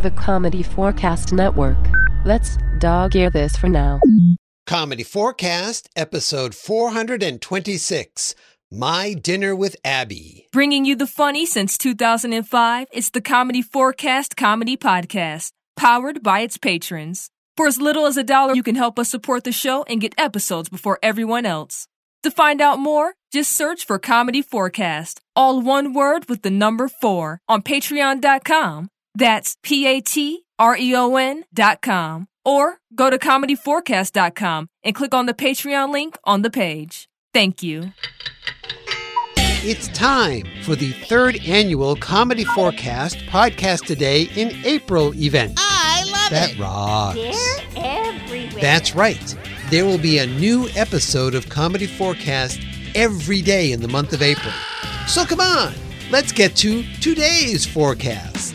the Comedy Forecast Network. Let's dog-ear this for now. Comedy Forecast, episode 426, My Dinner with Abby. Bringing you the funny since 2005, it's the Comedy Forecast Comedy Podcast, powered by its patrons. For as little as $1, you can help us support the show and get episodes before everyone else. To find out more, just search for Comedy Forecast, all one word with the number 4, on patreon.com. That's patreon.com. Or go to comedyforecast.com and click on the Patreon link on the page. Thank you. It's time for the third annual Comedy Forecast Podcast a Day in April event. I love That it. rocks. They're everywhere. That's right. There will be a new episode of Comedy Forecast every day in the month of April. So come on, let's get to today's forecast.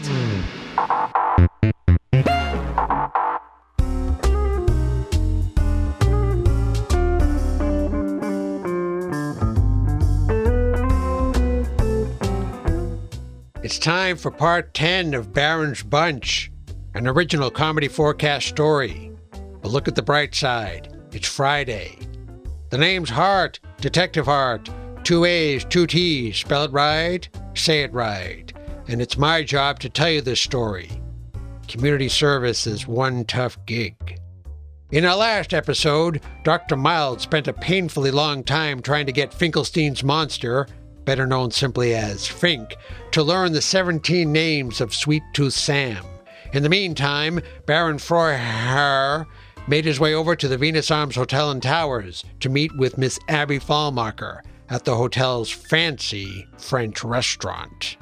It's time for part 10 of Baron's Bunch, an original Comedy Forecast story. But look at the bright side. It's Friday. The name's Hart, Detective Hart. 2 A's, 2 T's. Spell it right, say it right. And it's my job to tell you this story. Community service is one tough gig. In our last episode, Dr. Mild spent a painfully long time trying to get Finkelstein's monster, better known simply as Fink, to learn the 17 names of Sweet Tooth Sam. In the meantime, Baron Froyher made his way over to the Venus Arms Hotel and Towers to meet with Miss Abby Fallmacher at the hotel's fancy French restaurant.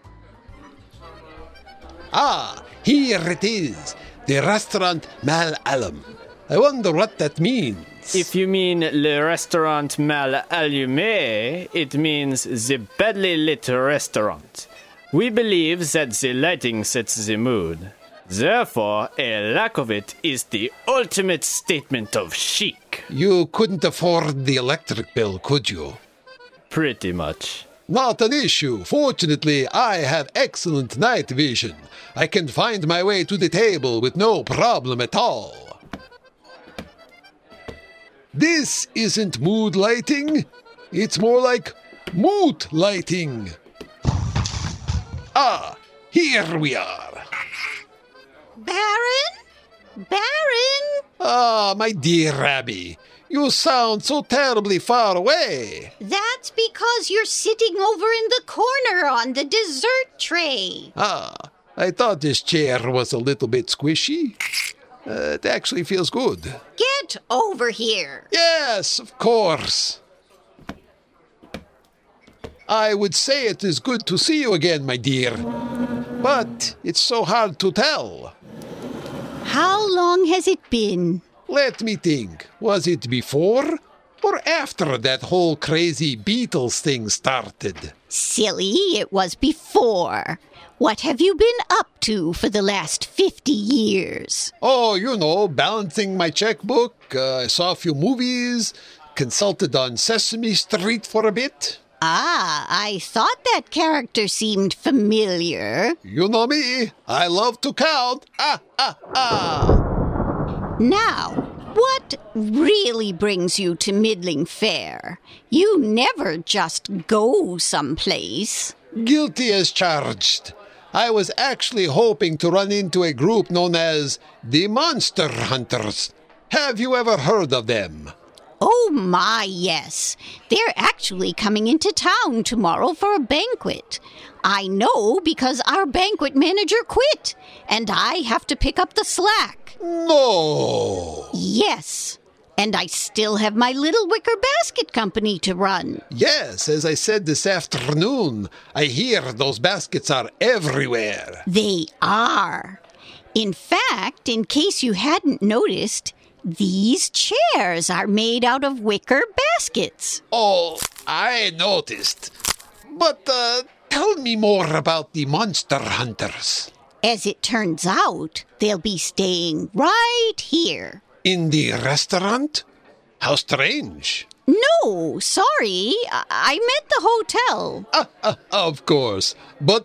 Ah, here it is, the restaurant Mal Alam. I wonder what that means. If you mean Le Restaurant Mal Allumé, it means the badly lit restaurant. We believe that the lighting sets the mood. Therefore, a lack of it is the ultimate statement of chic. You couldn't afford the electric bill, could you? Pretty much. Not an issue. Fortunately, I have excellent night vision. I can find my way to the table with no problem at all. This isn't mood lighting. It's more like moot lighting. Ah, here we are. Baron? Baron? Ah, my dear Abby, you sound so terribly far away. That's because you're sitting over in the corner on the dessert tray. Ah, I thought this chair was a little bit squishy. It actually feels good. Get over here. Yes, of course. I would say it is good to see you again, my dear. But it's so hard to tell. How long has it been? Let me think. Was it before or after that whole crazy Beatles thing started? Silly, it was before. What have you been up to for the last 50 years? Oh, you know, balancing my checkbook. I saw a few movies, consulted on Sesame Street for a bit. Ah, I thought that character seemed familiar. You know me. I love to count. Now, what really brings you to Middling Fair? You never just go someplace. Guilty as charged. I was actually hoping to run into a group known as the Monster Hunters. Have you ever heard of them? Oh my, yes. They're actually coming into town tomorrow for a banquet. I know because our banquet manager quit, and I have to pick up the slack. No! Yes, and I still have my Little Wicker Basket Company to run. Yes, as I said this afternoon, I hear those baskets are everywhere. They are. In fact, in case you hadn't noticed, these chairs are made out of wicker baskets. Oh, I noticed. But tell me more about the Monster Hunters. As it turns out, they'll be staying right here. In the restaurant? How strange. No, sorry. I meant the hotel. Of course. But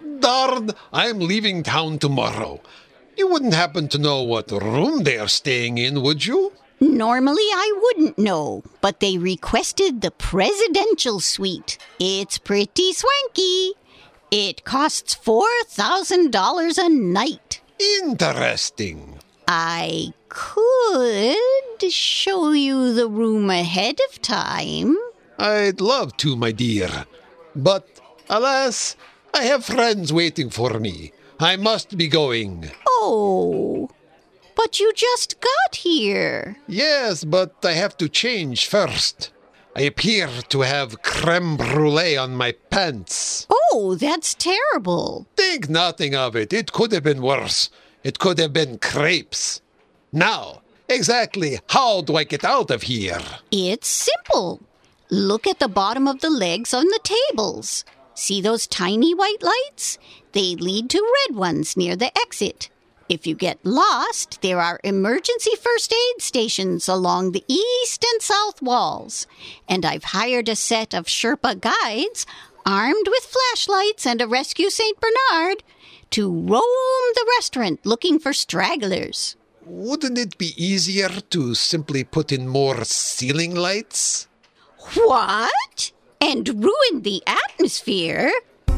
Darn, I'm leaving town tomorrow. You wouldn't happen to know what room they are staying in, would you? Normally I wouldn't know, but they requested the presidential suite. It's pretty swanky. It costs $4,000 a night. Interesting. I could show you the room ahead of time. I'd love to, my dear. But, alas, I have friends waiting for me. I must be going. Oh, but you just got here. Yes, but I have to change first. I appear to have creme brulee on my pants. Oh, that's terrible. Think nothing of it. It could have been worse. It could have been crepes. Now, exactly how do I get out of here? It's simple. Look at the bottom of the legs on the tables. See those tiny white lights? They lead to red ones near the exit. If you get lost, there are emergency first aid stations along the east and south walls. And I've hired a set of Sherpa guides, armed with flashlights and a rescue St. Bernard, to roam the restaurant looking for stragglers. Wouldn't it be easier to simply put in more ceiling lights? What? And ruin the atmosphere?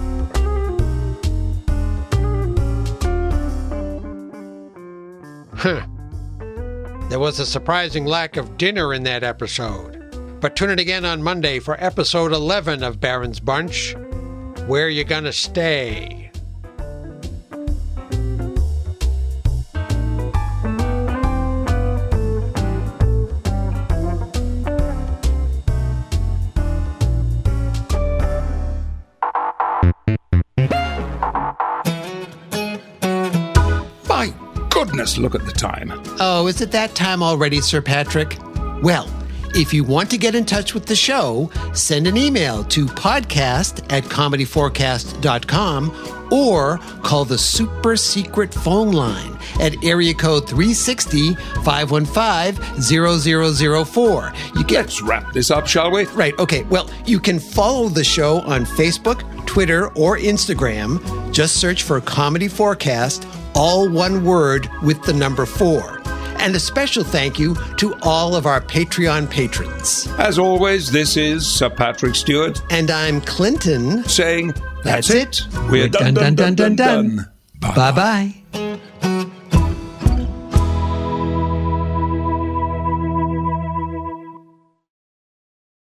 There was a surprising lack of dinner in that episode. But tune in again on Monday for episode 11 of Baron's Bunch. Where You Gonna Stay? My goodness, look at the time. Oh, is it that time already, Sir Patrick? Well, if you want to get in touch with the show, send an email to podcast@comedyforecast.com or call the super secret phone line at area code 360-515-0004. Let's wrap this up, shall we? Right, okay. Well, you can follow the show on Facebook, Twitter, or Instagram. Just search for Comedy Forecast, all one word with the number 4. And a special thank you to all of our Patreon patrons. As always, this is Sir Patrick Stewart. And I'm Clinton. Saying, That's it. We're done. Bye-bye.